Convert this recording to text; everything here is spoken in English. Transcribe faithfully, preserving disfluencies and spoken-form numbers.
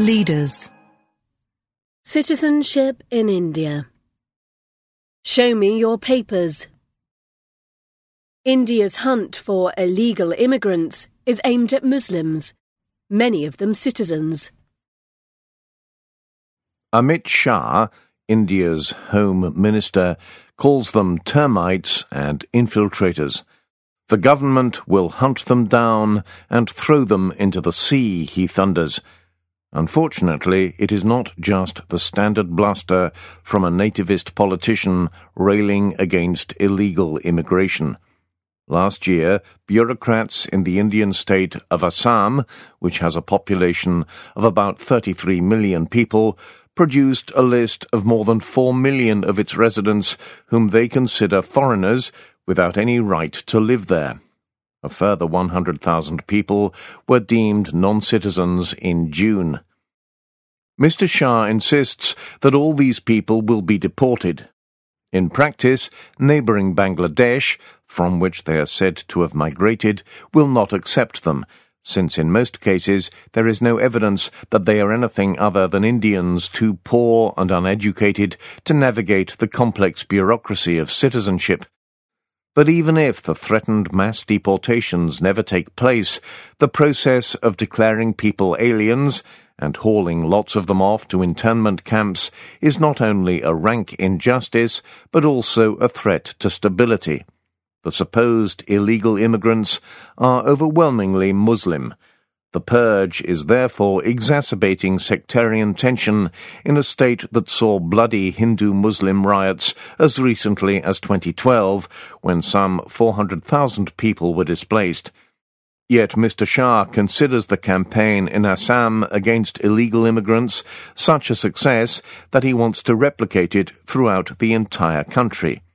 Leaders. Citizenship in India. Show me your papers. India's hunt for illegal immigrants is aimed at Muslims, many of them citizens. Amit Shah, India's Home Minister, calls them termites and infiltrators. The government will hunt them down and throw them into the sea, he thunders. Unfortunately, it is not just the standard bluster from a nativist politician railing against illegal immigration. Last year, bureaucrats in the Indian state of Assam, which has a population of about thirty-three million people, produced a list of more than four million of its residents whom they consider foreigners without any right to live there. A further one hundred thousand people were deemed non-citizens in June. Mister Shah insists that all these people will be deported. In practice, neighbouring Bangladesh, from which they are said to have migrated, will not accept them, since in most cases there is no evidence that they are anything other than Indians too poor and uneducated to navigate the complex bureaucracy of citizenship. But even if the threatened mass deportations never take place, the process of declaring people aliens and hauling lots of them off to internment camps is not only a rank injustice, but also a threat to stability. The supposed illegal immigrants are overwhelmingly Muslim. The purge is therefore exacerbating sectarian tension in a state that saw bloody Hindu-Muslim riots as recently as twenty twelve, when some four hundred thousand people were displaced. Yet Mister Shah considers the campaign in Assam against illegal immigrants such a success that he wants to replicate it throughout the entire country.